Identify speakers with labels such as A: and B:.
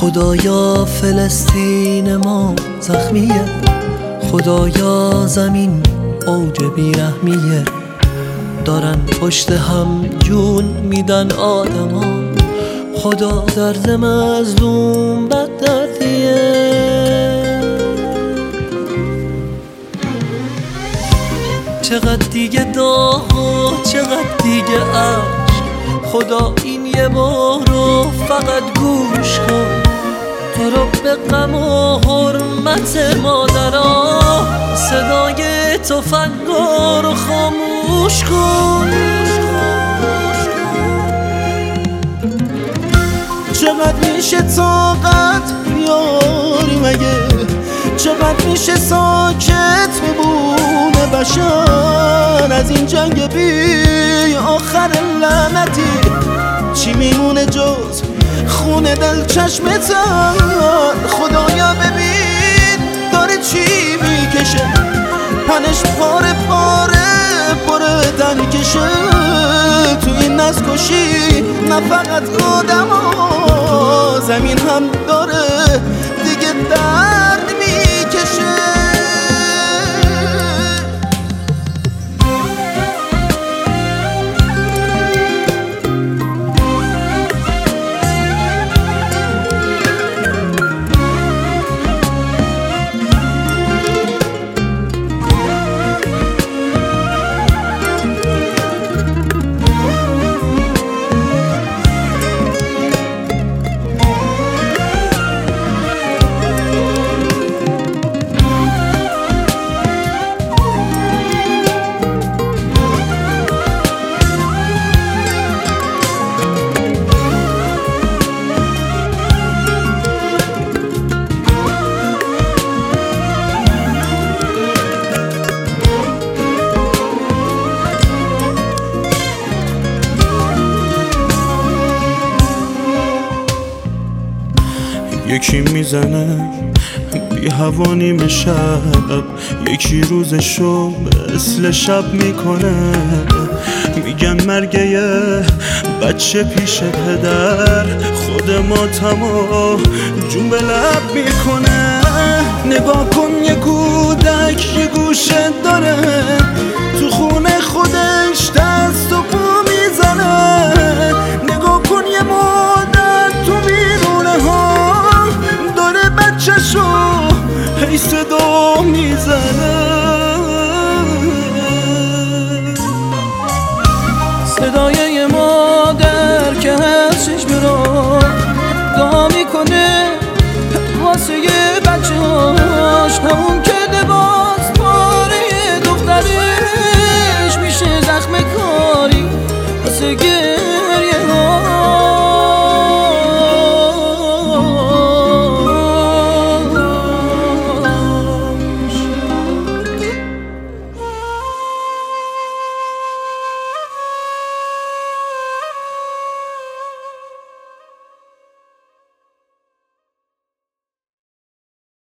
A: خدایا فلسطین ما زخمیه، خدایا زمین اوج بیرحمیه. دارن پشت هم جون میدن آدما، خدا درد مظلوم بد دردیه. چقدر دیگه داغ و چقدر دیگه عشق، خدا این یه بارو فقط گوش کن. تو رو به غم و حرمت مادرها، صدای تفنگا رو خاموش کن.
B: چقدر میشه طاقت بیاری مگه، چقدر میشه ساکت بمونه بشر از این جنگ بی آخر لعنتی؟ چی میمونه جز خون دل چشمتن؟ خدایا ببین داره چی میکشه، پنش پاره پاره پاره تن کشه. تو این نسل کشی نه فقط آدم ها، زمین هم داره دیگه درد میکشه.
C: یکی میزنه بی هوا نیمه شب، یکی روزشو مثل شب میکنه. میگن مرگ یه بچه پیش پدر، خود ماتمو جون به لب میکنه. نگاه کن یه کودک یه گوشه داره، تو خونه خودش دست و پا میزنه. نگاه کن یه مادر تو بیرونه ها داره بچه‌شو هی صدا میزنه.
A: صدای یه مادر که هستش برا دعا میکنه واسه یه بچه‌هاش، همون که